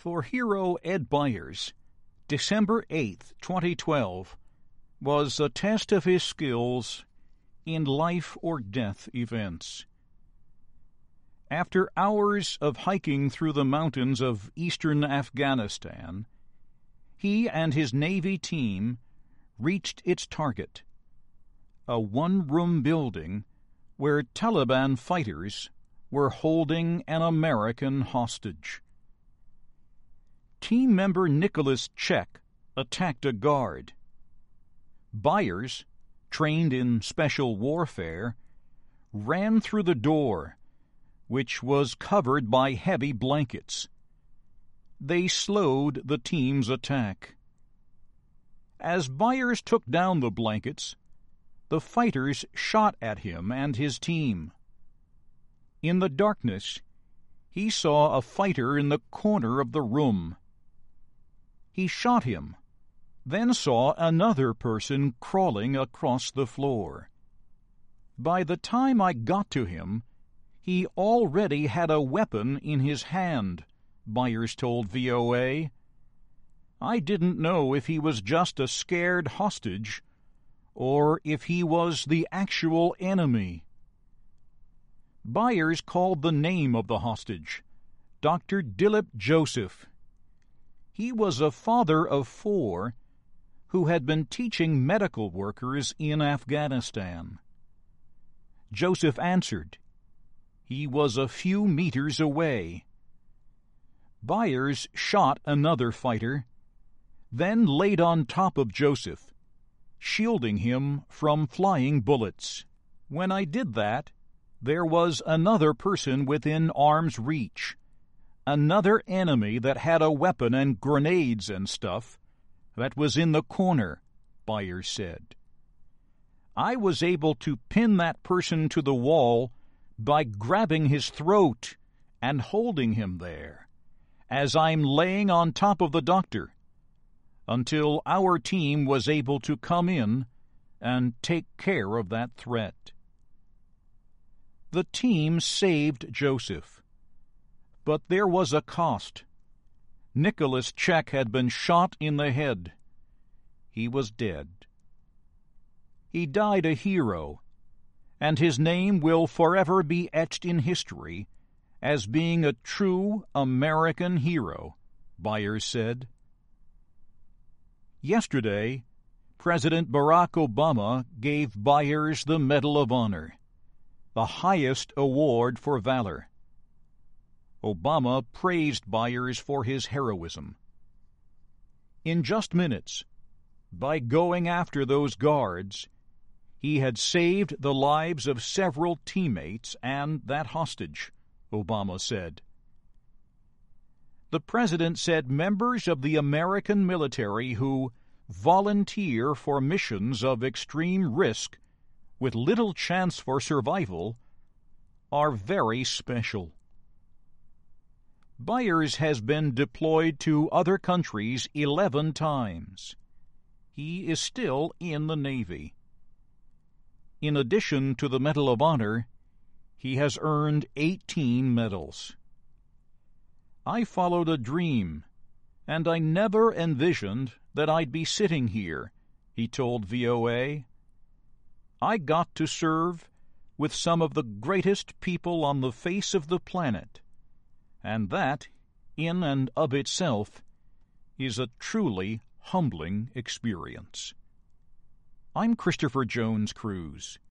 For hero Ed Byers, December 8, 2012, was a test of his skills in life-or-death events. After hours of hiking through the mountains of eastern Afghanistan, he and his Navy team reached its target, a one-room building where Taliban fighters were holding an American hostage. Team member Nicholas Check attacked a guard. Byers, trained in special warfare, ran through the door, which was covered by heavy blankets. They slowed the team's attack. As Byers took down the blankets, the fighters shot at him and his team. In the darkness, he saw a fighter in the corner of the room. He shot him, then saw another person crawling across the floor. By the time I got to him, he already had a weapon in his hand, Byers told VOA. I didn't know if he was just a scared hostage or if he was the actual enemy. Byers called the name of the hostage, Dr. Dilip Joseph. He was a father of 4 who had been teaching medical workers in Afghanistan. Joseph answered. He was a few meters away. Byers shot another fighter, then laid on top of Joseph, shielding him from flying bullets. When I did that, there was another person within arm's reach, another enemy that had a weapon and grenades and stuff that was in the corner, Byers said. I was able to pin that person to the wall by grabbing his throat and holding him there as I'm laying on top of the doctor until our team was able to come in and take care of that threat. The team saved Joseph, but there was a cost. Nicholas Check had been shot in the head. He was dead. He died a hero, and his name will forever be etched in history as being a true American hero, Byers said. Yesterday, President Barack Obama gave Byers the Medal of Honor, the highest award for valor. Obama praised Byers for his heroism. In just minutes, by going after those guards, he had saved the lives of several teammates and that hostage, Obama said. The president said members of the American military who volunteer for missions of extreme risk with little chance for survival are very special. Byers has been deployed to other countries 11 times. He is still in the Navy. In addition to the Medal of Honor, he has earned 18 medals. I followed a dream, and I never envisioned that I'd be sitting here, he told VOA. I got to serve with some of the greatest people on the face of the planet, and that, in and of itself, is a truly humbling experience. I'm Christopher Jones Cruise.